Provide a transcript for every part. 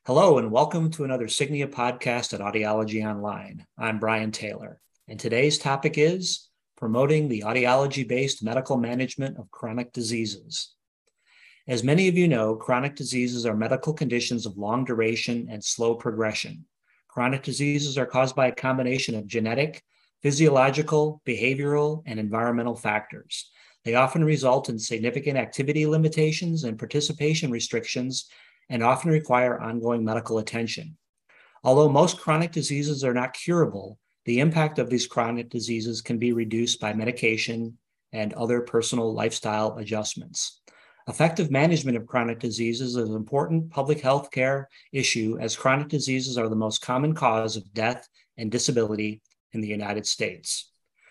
Hello, and welcome to another Signia podcast at Audiology Online. I'm Brian Taylor, and today's topic is promoting the audiology-based medical management of chronic diseases. As many of you know, chronic diseases are medical conditions of long duration and slow progression. Chronic diseases are caused by a combination of genetic, physiological, behavioral, and environmental factors. They often result in significant activity limitations and participation restrictions and often require ongoing medical attention. Although most chronic diseases are not curable, the impact of these chronic diseases can be reduced by medication and other personal lifestyle adjustments. Effective management of chronic diseases is an important public health care issue, as chronic diseases are the most common cause of death and disability in the United States.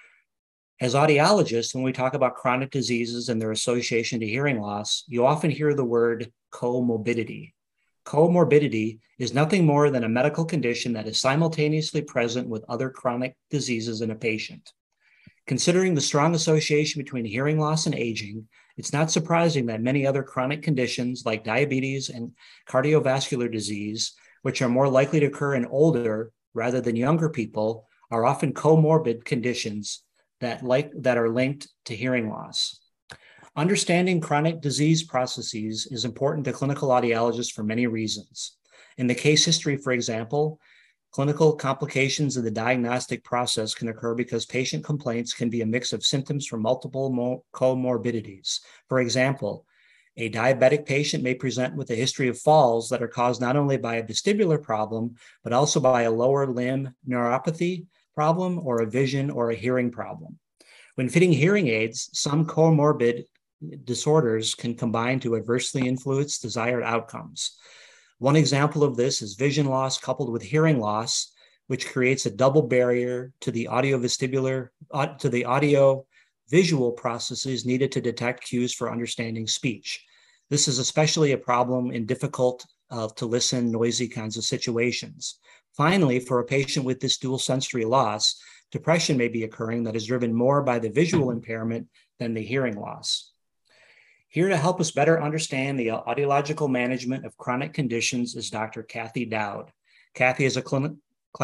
As audiologists, when we talk about chronic diseases and their association to hearing loss, you often hear the word comorbidity. Comorbidity is nothing more than a medical condition that is simultaneously present with other chronic diseases in a patient. Considering the strong association between hearing loss and aging, it's not surprising that many other chronic conditions like diabetes and cardiovascular disease, which are more likely to occur in older rather than younger people, are often comorbid conditions that are linked to hearing loss. Understanding chronic disease processes is important to clinical audiologists for many reasons. In the case history, for example, clinical complications of the diagnostic process can occur because patient complaints can be a mix of symptoms from multiple comorbidities. For example, a diabetic patient may present with a history of falls that are caused not only by a vestibular problem, but also by a lower limb neuropathy problem or a vision or a hearing problem. When fitting hearing aids, some comorbid disorders can combine to adversely influence desired outcomes. One example of this is vision loss coupled with hearing loss, which creates a double barrier to the audio-visual processes needed to detect cues for understanding speech. This is especially a problem in difficult to listen, noisy kinds of situations. Finally, for a patient with this dual sensory loss, depression may be occurring that is driven more by the visual impairment than the hearing loss. Here to help us better understand the audiological management of chronic conditions is Dr. Kathy Dowd. Kathy is a clinical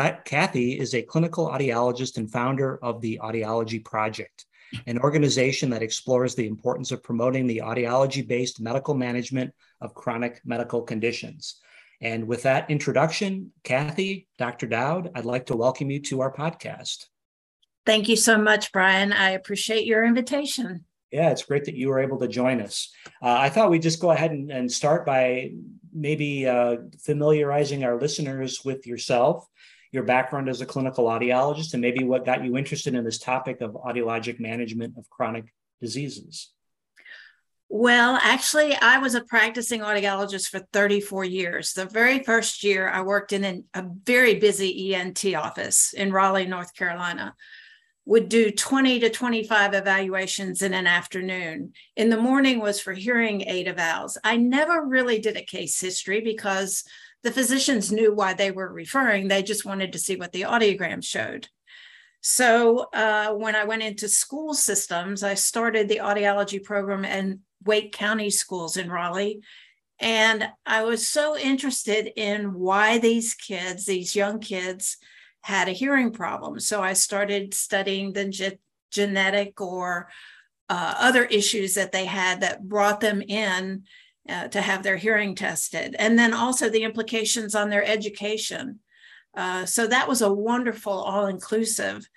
audiologist and founder of the Audiology Project, an organization that explores the importance of promoting the audiology-based medical management of chronic medical conditions. And with that introduction, Kathy, Dr. Dowd, I'd like to welcome you to our podcast. Thank you so much, Brian. I appreciate your invitation. Yeah, it's great that you were able to join us. I thought we'd just go ahead and start by maybe familiarizing our listeners with yourself, your background as a clinical audiologist, and maybe what got you interested in this topic of audiologic management of chronic diseases. Well, actually, I was a practicing audiologist for 34 years. The very first year, I worked in a very busy ENT office in Raleigh, North Carolina. Would do 20 to 25 evaluations in an afternoon. In the morning was for hearing aid evals. I never really did a case history because the physicians knew why they were referring. They just wanted to see what the audiogram showed. So when I went into school systems, I started the audiology program in Wake County schools in Raleigh. And I was so interested in why these kids, these young kids, had a hearing problem. So I started studying the genetic or other issues that they had that brought them in to have their hearing tested. And then also the implications on their education. So that was a wonderful all-inclusive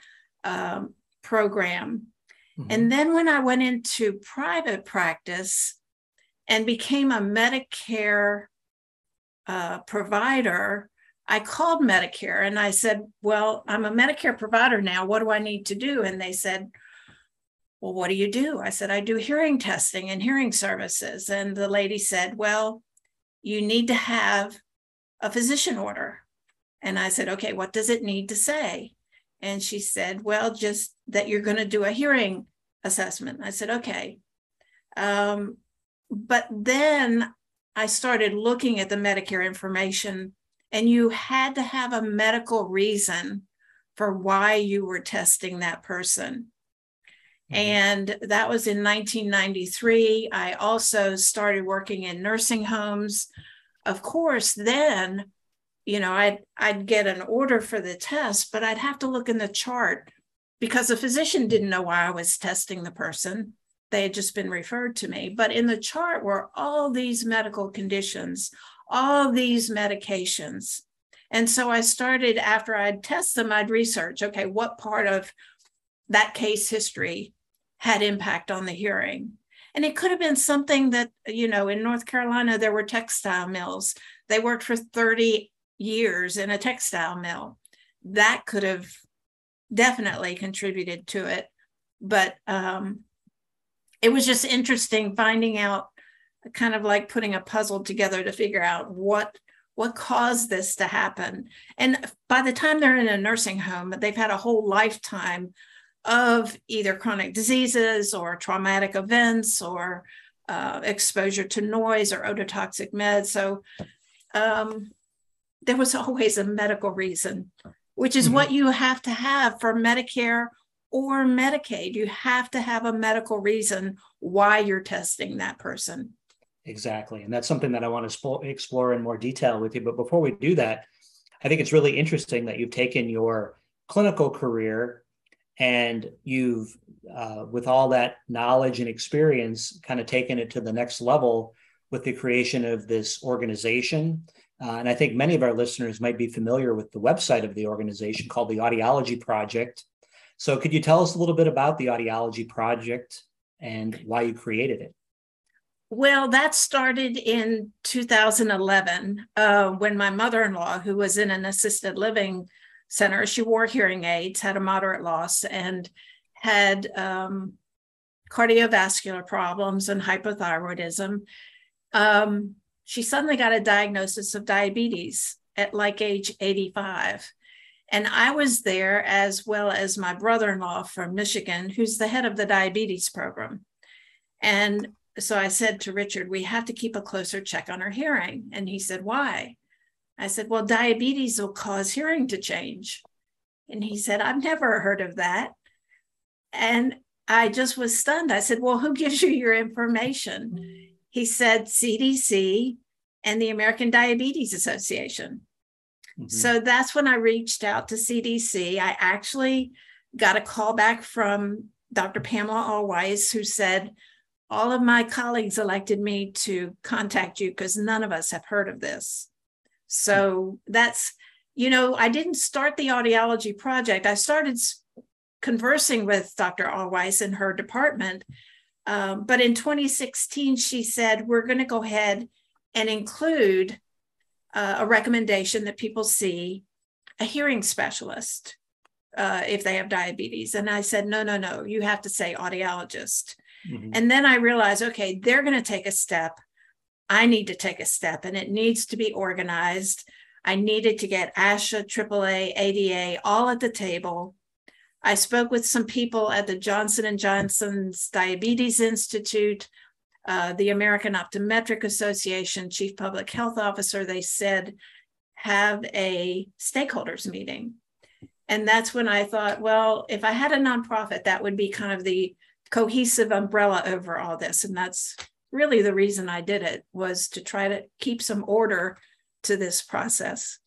program. Mm-hmm. And then when I went into private practice and became a Medicare provider, I called Medicare and I said, well, I'm a Medicare provider now. What do I need to do? And they said, well, what do you do? I said, I do hearing testing and hearing services. And the lady said, well, you need to have a physician order. And I said, okay, what does it need to say? And she said, well, just that you're going to do a hearing assessment. I said, okay. But then I started looking at the Medicare information, and you had to have a medical reason for why you were testing that person. Mm-hmm. And that was in 1993. I also started working in nursing homes of course, then, I'd get an order for the test, but I'd have to look in the chart because the physician didn't know why I was testing the person. They had just been referred to me. But in the chart were all these medical conditions, all these medications. And so I started, after I'd test them, I'd research, okay, what part of that case history had impact on the hearing? And it could have been something that, in North Carolina, there were textile mills. They worked for 30 years in a textile mill. That could have definitely contributed to it. But it was just interesting finding out, kind of like putting a puzzle together to figure out what caused this to happen. And by the time they're in a nursing home, they've had a whole lifetime of either chronic diseases or traumatic events or exposure to noise or ototoxic meds. So there was always a medical reason, which is what you have to have for Medicare or Medicaid. You have to have a medical reason why you're testing that person. Exactly. And that's something that I want to explore in more detail with you. But before we do that, I think it's really interesting that you've taken your clinical career and you've, with all that knowledge and experience, kind of taken it to the next level with the creation of this organization. And I think many of our listeners might be familiar with the website of the organization called the Audiology Project. So could you tell us a little bit about the Audiology Project and why you created it? Well, that started in 2011 when my mother-in-law, who was in an assisted living center, she wore hearing aids, had a moderate loss, and had cardiovascular problems and hypothyroidism. She suddenly got a diagnosis of diabetes at like age 85. And I was there, as well as my brother-in-law from Michigan, who's the head of the diabetes program. And so I said to Richard, we have to keep a closer check on her hearing. And he said, why? I said, well, diabetes will cause hearing to change. And he said, I've never heard of that. And I just was stunned. I said, well, who gives you your information? He said, CDC and the American Diabetes Association. So that's when I reached out to CDC. I actually got a call back from Dr. Pamela Allweiss, who said, all of my colleagues elected me to contact you because none of us have heard of this. So that's, I didn't start the Audiology Project. I started conversing with Dr. Allweiss in her department. But in 2016, she said, we're going to go ahead and include a recommendation that people see a hearing specialist if they have diabetes. And I said, no, you have to say audiologist. And then I realized, okay, they're going to take a step. I need to take a step, and it needs to be organized. I needed to get ASHA, AAA, ADA all at the table. I spoke with some people at the Johnson & Johnson's Diabetes Institute, the American Optometric Association, Chief Public Health Officer. They said, have a stakeholders meeting. And that's when I thought, well, if I had a nonprofit, that would be kind of the cohesive umbrella over all this. And that's really the reason I did it, was to try to keep some order to this process.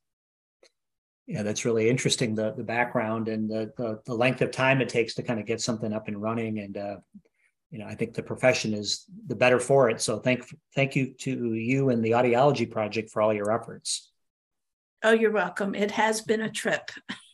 Yeah, that's really interesting, the background and the length of time it takes to kind of get something up and running. And, I think the profession is the better for it. So thank you to you and the Audiology Project for all your efforts. Oh, you're welcome. It has been a trip.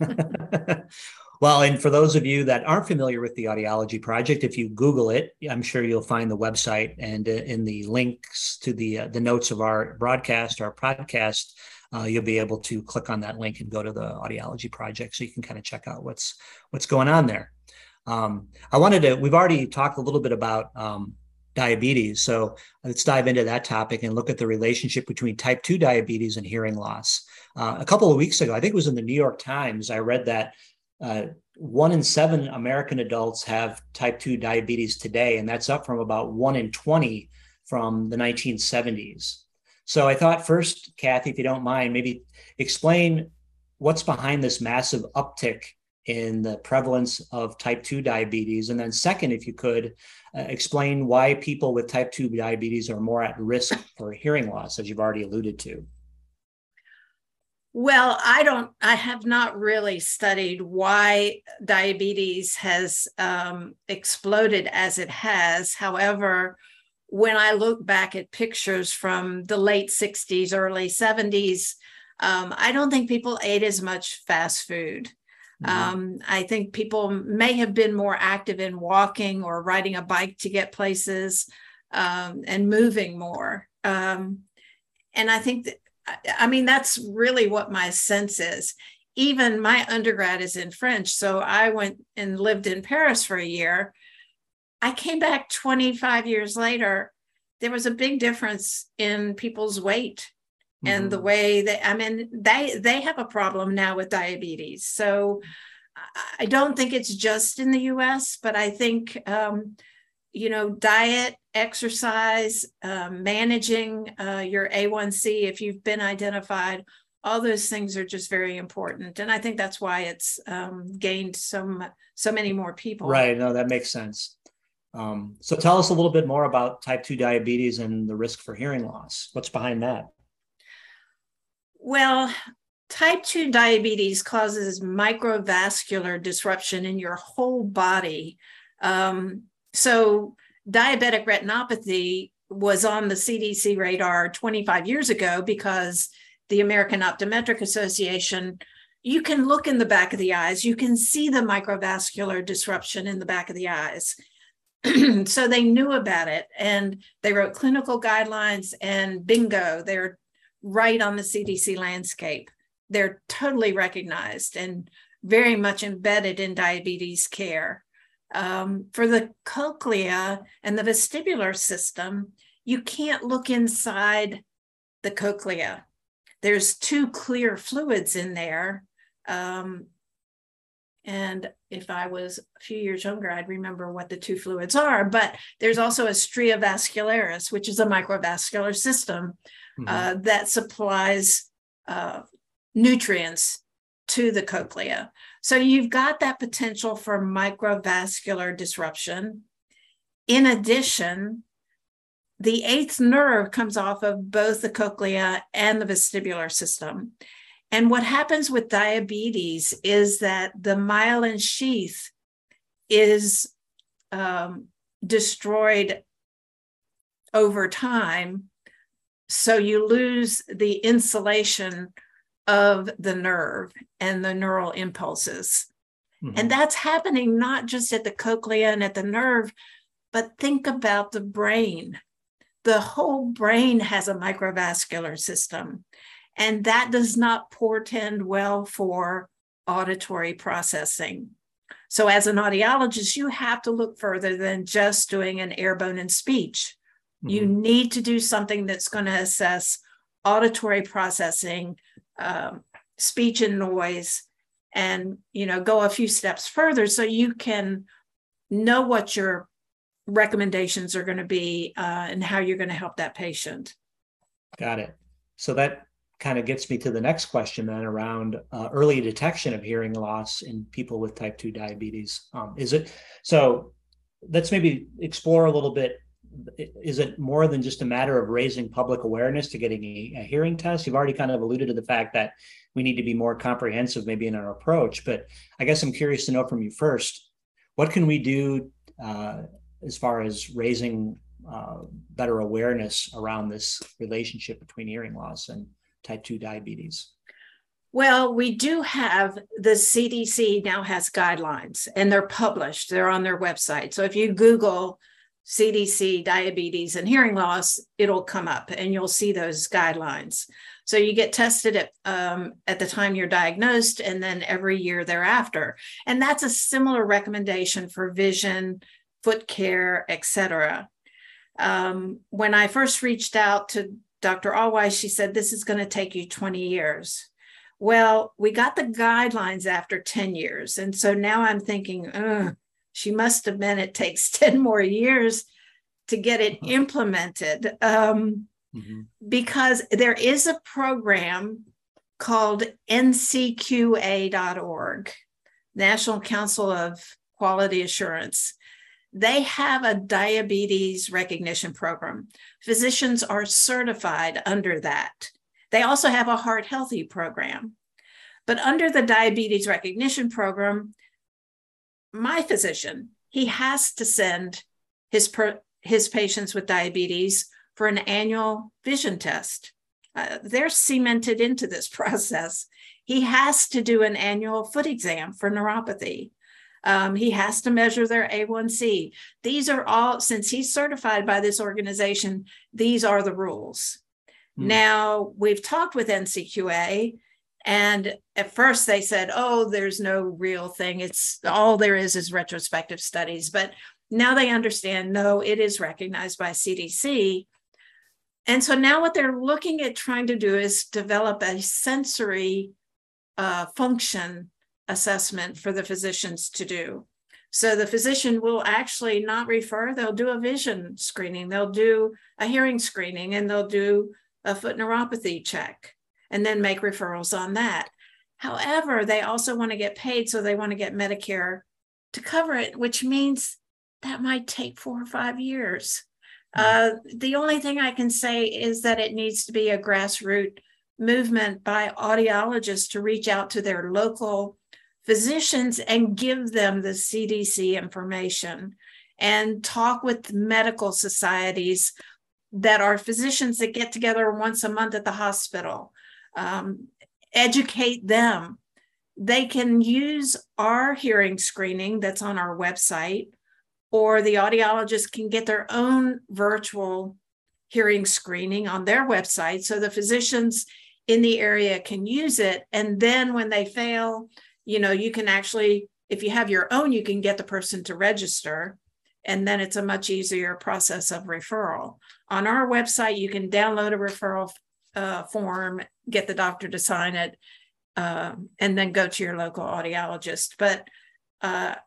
Well, and for those of you that aren't familiar with the Audiology Project, if you Google it, I'm sure you'll find the website, and in the links to the notes of our broadcast, our podcast, you'll be able to click on that link and go to the Audiology Project, so you can kind of check out what's going on there. We've already talked a little bit about diabetes, so let's dive into that topic and look at the relationship between type 2 diabetes and hearing loss. A couple of weeks ago, I think it was in the New York Times, I read that 1 in 7 American adults have type 2 diabetes today, and that's up from about 1 in 20 from the 1970s. So I thought first, Kathy, if you don't mind, maybe explain what's behind this massive uptick in the prevalence of type 2 diabetes? And then second, if you could explain why people with type 2 diabetes are more at risk for hearing loss, as you've already alluded to. Well, I have not really studied why diabetes has exploded as it has. However, when I look back at pictures from the late 60s, early 70s, I don't think people ate as much fast food. I think people may have been more active in walking or riding a bike to get places, and moving more. And I think that, that's really what my sense is. Even my undergrad is in French, so I went and lived in Paris for a year. I came back 25 years later. There was a big difference in people's weight and the way they have a problem now with diabetes. So I don't think it's just in the US, but I think, diet, exercise, managing your A1C, if you've been identified, all those things are just very important. And I think that's why it's gained so many more people. Right. No, that makes sense. So tell us a little bit more about type 2 diabetes and the risk for hearing loss. What's behind that? Well, type 2 diabetes causes microvascular disruption in your whole body. So diabetic retinopathy was on the CDC radar 25 years ago because the American Optometric Association, you can look in the back of the eyes, you can see the microvascular disruption in the back of the eyes. So they knew about it and they wrote clinical guidelines, and bingo, they're right on the CDC landscape. They're totally recognized and very much embedded in diabetes care. For the cochlea and the vestibular system, you can't look inside the cochlea. There's two clear fluids in there. And if I was a few years younger, I'd remember what the two fluids are. But there's also a stria vascularis, which is a microvascular system that supplies nutrients to the cochlea. So you've got that potential for microvascular disruption. In addition, the eighth nerve comes off of both the cochlea and the vestibular system. And what happens with diabetes is that the myelin sheath is destroyed over time. So you lose the insulation of the nerve and the neural impulses. And that's happening not just at the cochlea and at the nerve, but think about the brain. The whole brain has a microvascular system, and that does not portend well for auditory processing. So as an audiologist, you have to look further than just doing an air, bone, and speech. You need to do something that's going to assess auditory processing, speech and noise, and go a few steps further so you can know what your recommendations are going to be and how you're going to help that patient. Got it. So that kind of gets me to the next question then around early detection of hearing loss in people with type 2 diabetes. So let's maybe explore a little bit. Is it more than just a matter of raising public awareness to getting a hearing test? You've already kind of alluded to the fact that we need to be more comprehensive maybe in our approach, but I guess I'm curious to know from you first, what can we do as far as raising better awareness around this relationship between hearing loss and type 2 diabetes? Well, we do have, the CDC now has guidelines, and they're published. They're on their website. So if you Google CDC, diabetes, and hearing loss, it'll come up and you'll see those guidelines. So you get tested at the time you're diagnosed and then every year thereafter. And that's a similar recommendation for vision, foot care, etc. When I first reached out to Dr. Allwise, she said, this is going to take you 20 years. Well, we got the guidelines after 10 years. And so now I'm thinking, she must have meant it takes 10 more years to get it implemented. Because there is a program called ncqa.org National Council of Quality Assurance. They have a diabetes recognition program. Physicians are certified under that. They also have a heart healthy program. But under the diabetes recognition program, my physician, he has to send his patients with diabetes for an annual vision test. They're cemented into this process. He has to do an annual foot exam for neuropathy. He has to measure their A1C. These are all, since he's certified by this organization, these are the rules. Now, we've talked with NCQA, and at first they said, oh, there's no real thing. It's all there is retrospective studies. But now they understand, no, it is recognized by CDC. And so now what they're looking at trying to do is develop a sensory function assessment for the physicians to do. So the physician will actually not refer, they'll do a vision screening, they'll do a hearing screening, and they'll do a foot neuropathy check, and then make referrals on that. However, they also want to get paid, so they want to get Medicare to cover it, which means that might take 4 or 5 years. The only thing I can say is that it needs to be a grassroots movement by audiologists to reach out to their local physicians and give them the CDC information, and talk with medical societies that are physicians that get together once a month at the hospital. Educate them. They can use our hearing screening that's on our website, or the audiologist can get their own virtual hearing screening on their website, so the physicians in the area can use it. And then when they fail, you can actually, if you have your own, you can get the person to register, and then it's a much easier process of referral. On our website, you can download a referral form, get the doctor to sign it, and then go to your local audiologist. But I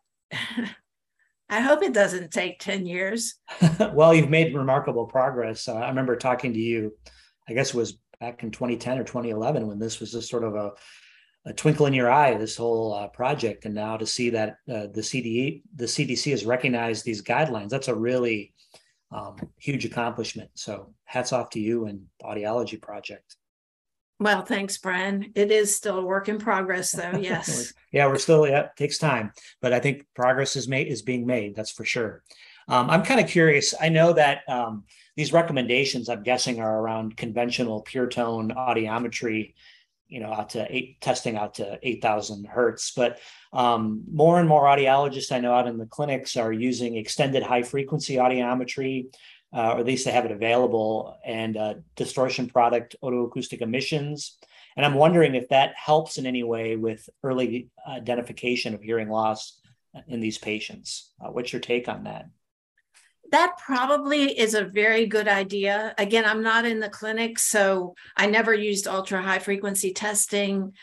hope it doesn't take 10 years. Well, you've made remarkable progress. I remember talking to you, I guess it was back in 2010 or 2011, when this was just sort of a twinkle in your eye, this whole project. And now to see that the CDC has recognized these guidelines, that's a really huge accomplishment. So hats off to you and the Audiology Project. Well, thanks, Brian. It is still a work in progress, though. Yes. Yeah, it takes time, but I think progress is being made. That's for sure. I'm kind of curious. I know that these recommendations, I'm guessing, are around conventional pure tone audiometry, testing out to 8,000 hertz. But more and more audiologists I know out in the clinics are using extended high frequency audiometry, or at least they have it available, and distortion product otoacoustic emissions. And I'm wondering if that helps in any way with early identification of hearing loss in these patients. What's your take on that? That probably is a very good idea. Again, I'm not in the clinic, so I never used ultra high frequency testing.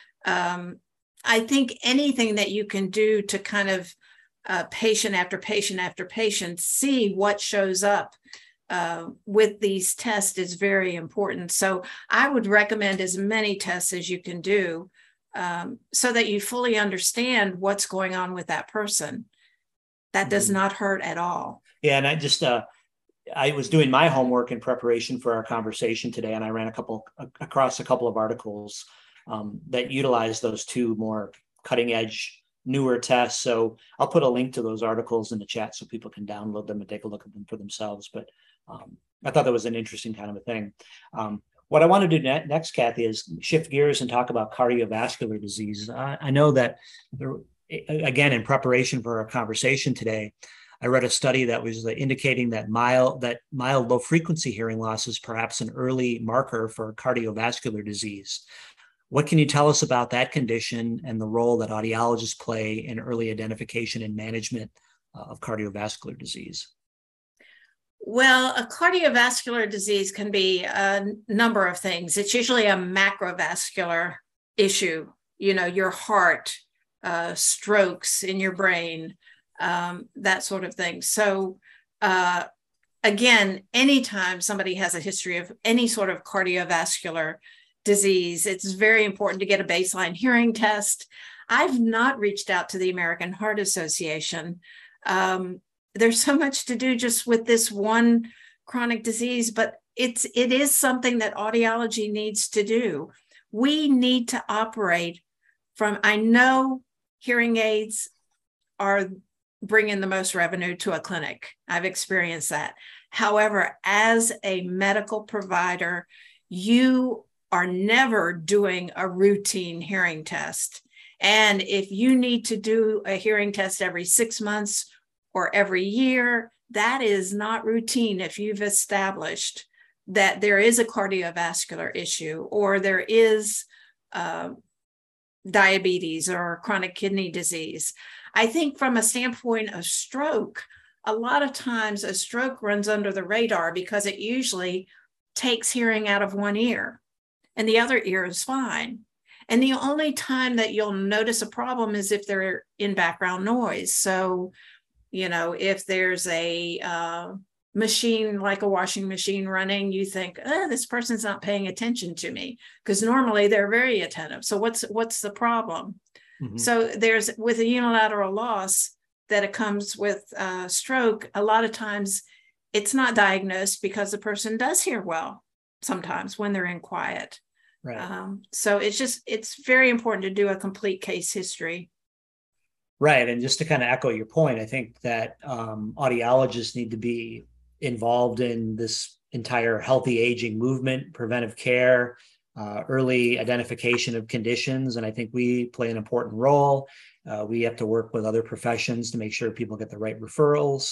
I think anything that you can do to kind of patient after patient after patient see what shows up with these tests is very important. So I would recommend as many tests as you can do so that you fully understand what's going on with that person. That does not hurt at all. Yeah, and I was doing my homework in preparation for our conversation today, and I ran across a couple of articles that utilize those two more cutting edge, newer tests. So I'll put a link to those articles in the chat so people can download them and take a look at them for themselves. But I thought that was an interesting kind of a thing. What I want to do next, Kathy, is shift gears and talk about cardiovascular disease. I know that again, in preparation for our conversation today, I read a study that was indicating that mild low frequency hearing loss is perhaps an early marker for cardiovascular disease. What can you tell us about that condition and the role that audiologists play in early identification and management of cardiovascular disease? Well, a cardiovascular disease can be a number of things. It's usually a macrovascular issue, your heart, strokes in your brain, that sort of thing. So again, anytime somebody has a history of any sort of cardiovascular disease, it's very important to get a baseline hearing test. I've not reached out to the American Heart Association. There's so much to do just with this one chronic disease, but it is something that audiology needs to do. We need to operate from, I know hearing aids are bringing the most revenue to a clinic. I've experienced that. However, as a medical provider, you are never doing a routine hearing test. And if you need to do a hearing test every 6 months or every year, that is not routine if you've established that there is a cardiovascular issue or there is diabetes or chronic kidney disease. I think from a standpoint of stroke, a lot of times a stroke runs under the radar because it usually takes hearing out of one ear and the other ear is fine. And the only time that you'll notice a problem is if they're in background noise. So, if there's a machine like a washing machine running, you think, this person's not paying attention to me, because normally they're very attentive. So what's the problem? Mm-hmm. So with a unilateral loss that it comes with stroke, a lot of times it's not diagnosed because the person does hear well sometimes when they're in quiet. Right. So it's very important to do a complete case history. Right. And just to kind of echo your point, I think that audiologists need to be involved in this entire healthy aging movement, preventive care, early identification of conditions. And I think we play an important role. We have to work with other professions to make sure people get the right referrals.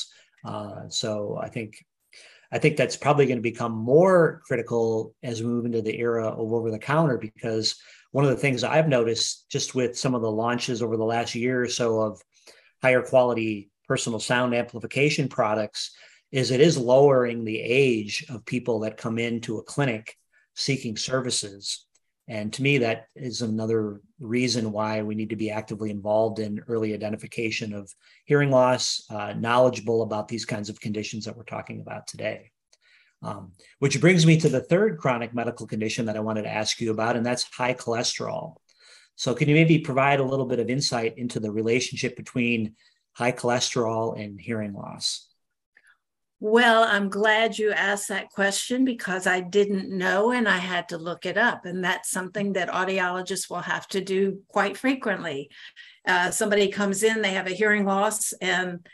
So I think that's probably going to become more critical as we move into the era of over-the-counter, because one of the things I've noticed just with some of the launches over the last year or so of higher quality personal sound amplification products is it is lowering the age of people that come into a clinic seeking services. And to me, that is another reason why we need to be actively involved in early identification of hearing loss, knowledgeable about these kinds of conditions that we're talking about today. Which brings me to the third chronic medical condition that I wanted to ask you about, and that's high cholesterol. So can you maybe provide a little bit of insight into the relationship between high cholesterol and hearing loss? Well, I'm glad you asked that question because I didn't know and I had to look it up. And that's something that audiologists will have to do quite frequently. Somebody comes in, they have a hearing loss, and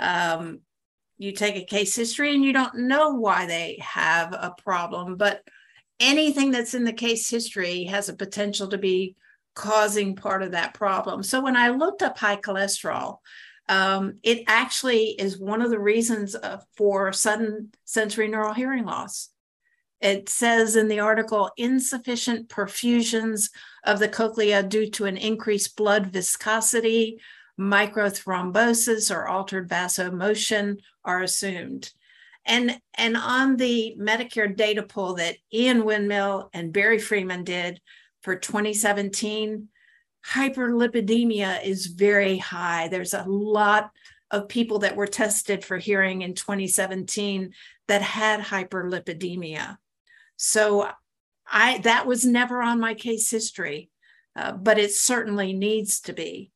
you take a case history and you don't know why they have a problem, but anything that's in the case history has a potential to be causing part of that problem. So when I looked up high cholesterol, it actually is one of the reasons for sudden sensory neural hearing loss. It says in the article, insufficient perfusions of the cochlea due to an increased blood viscosity, microthrombosis, or altered vasomotion are assumed. And on the Medicare data pool that Ian Windmill and Barry Freeman did for 2017, hyperlipidemia is very high. There's a lot of people that were tested for hearing in 2017 that had hyperlipidemia. So that was never on my case history, but it certainly needs to be.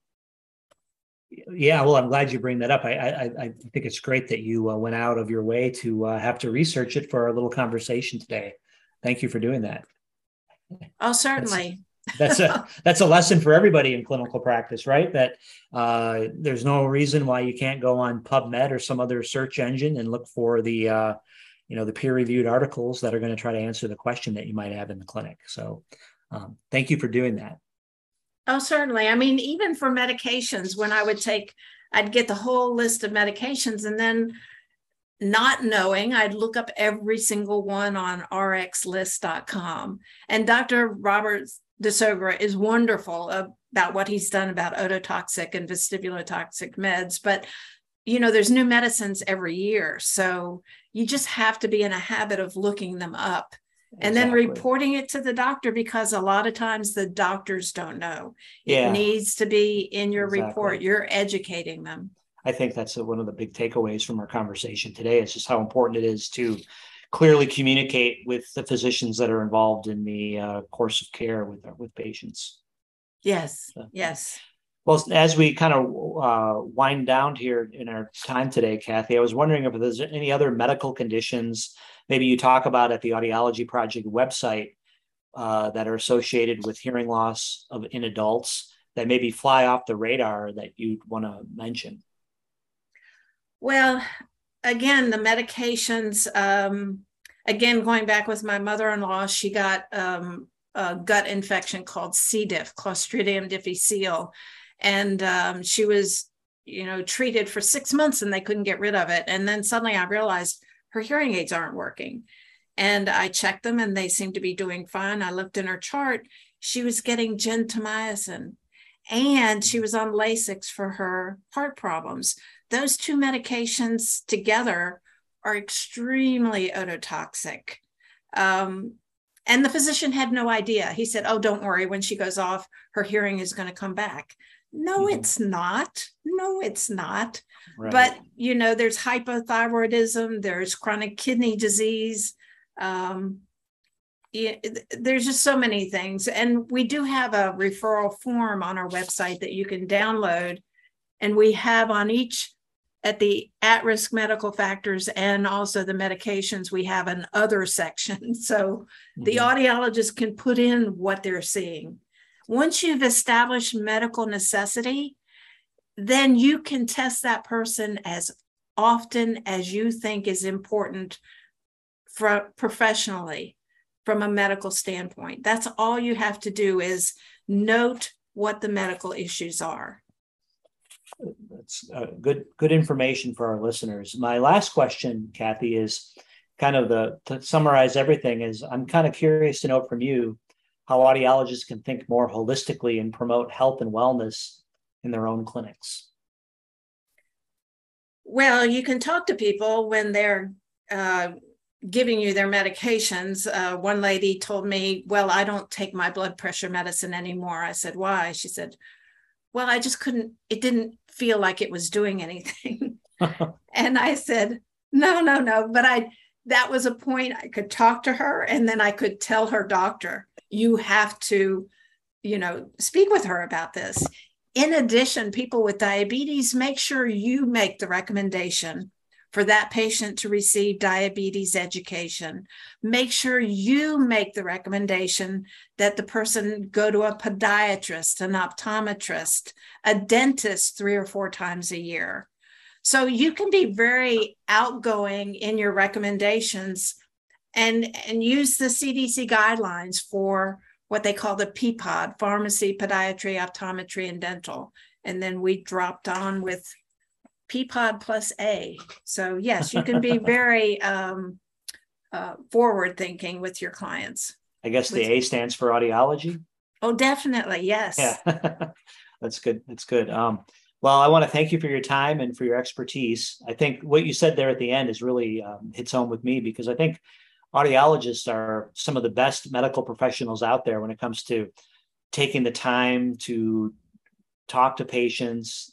Yeah, well, I'm glad you bring that up. I think it's great that you went out of your way to have to research it for our little conversation today. Thank you for doing that. Oh, certainly. That's a lesson for everybody in clinical practice, right? That there's no reason why you can't go on PubMed or some other search engine and look for the peer-reviewed articles that are going to try to answer the question that you might have in the clinic. So thank you for doing that. Oh, certainly. I mean, even for medications, when I'd get the whole list of medications, and then not knowing, I'd look up every single one on rxlist.com. And Dr. Robert DeSogra is wonderful about what he's done about ototoxic and vestibulotoxic meds. But, there's new medicines every year. So you just have to be in a habit of looking them up. And then reporting it to the doctor, because a lot of times the doctors don't know. It needs to be in your report. You're educating them. I think that's one of the big takeaways from our conversation today is just how important it is to clearly communicate with the physicians that are involved in the course of care with patients. Yes, yes. Well, as we kind of wind down here in our time today, Kathy, I was wondering if there's any other medical conditions maybe you talk about at the Audiology Project website that are associated with hearing loss in adults that maybe fly off the radar that you'd want to mention. Well, again, the medications, again, going back with my mother-in-law, she got a gut infection called C. diff, Clostridium difficile. And she was, treated for 6 months and they couldn't get rid of it. And then suddenly I realized her hearing aids aren't working. And I checked them and they seemed to be doing fine. I looked in her chart. She was getting gentamicin and she was on Lasix for her heart problems. Those two medications together are extremely ototoxic. And the physician had no idea. He said, oh, don't worry. When she goes off, her hearing is going to come back. No, it's not. No, it's not. Right. But, there's hypothyroidism, there's chronic kidney disease. There's just so many things. And we do have a referral form on our website that you can download. And we have on each, at the at-risk medical factors and also the medications, we have an other section. So the audiologist can put in what they're seeing. Once you've established medical necessity, then you can test that person as often as you think is important professionally from a medical standpoint. That's all you have to do is note what the medical issues are. That's good information for our listeners. My last question, Kathy, is kind of to summarize everything is I'm kind of curious to know from you how audiologists can think more holistically and promote health and wellness in their own clinics. Well, you can talk to people when they're giving you their medications. One lady told me, well, I don't take my blood pressure medicine anymore. I said, why? She said, well, I just couldn't, it didn't feel like it was doing anything. And I said, no. But that was a point I could talk to her and then I could tell her doctor, you have to, speak with her about this. In addition, people with diabetes, make sure you make the recommendation for that patient to receive diabetes education. Make sure you make the recommendation that the person go to a podiatrist, an optometrist, a dentist 3 or 4 times a year. So you can be very outgoing in your recommendations and use the CDC guidelines for what they call the PPOD, pharmacy, podiatry, optometry, and dental. And then we dropped on with PPOD plus A. So yes, you can be very forward thinking with your clients. I guess the A stands for audiology. Oh, definitely. Yes. Yeah, that's good. That's good. Well, I want to thank you for your time and for your expertise. I think what you said there at the end is really hits home with me because I think audiologists are some of the best medical professionals out there when it comes to taking the time to talk to patients,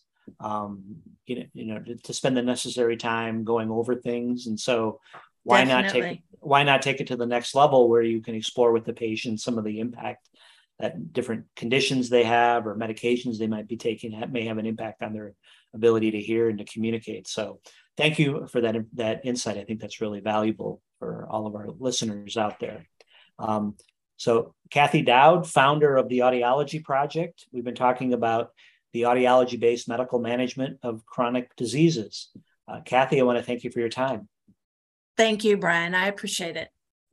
to spend the necessary time going over things. And so why not take it to the next level where you can explore with the patient some of the impact that different conditions they have or medications they might be taking that may have an impact on their ability to hear and to communicate. So thank you for that insight. I think that's really valuable for all of our listeners out there. So Kathy Dowd, founder of the Audiology Project. We've been talking about the audiology-based medical management of chronic diseases. Kathy, I want to thank you for your time. Thank you, Brian. I appreciate it.